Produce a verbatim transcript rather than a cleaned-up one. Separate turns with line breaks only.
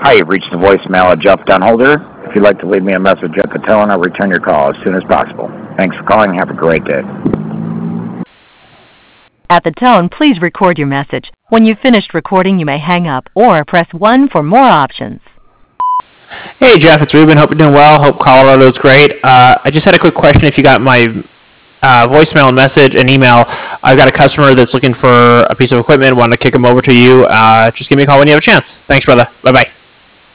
Hi, you've reached the voicemail of Jeff Dunholder. If you'd like to leave me a message at the tone, I'll return your call as soon as possible. Thanks for calling. Have a great day.
At the tone, please record your message. When you've finished recording, you may hang up or press one for more options.
Hey Jeff, it's Ruben. Hope you're doing well. Hope Colorado's great. Uh, I just had a quick question. If you got my uh, voicemail and message and email, I've got a customer that's looking for a piece of equipment. Wanted to kick them over to you. Uh, just give me a call when you have a chance. Thanks, brother. Bye bye.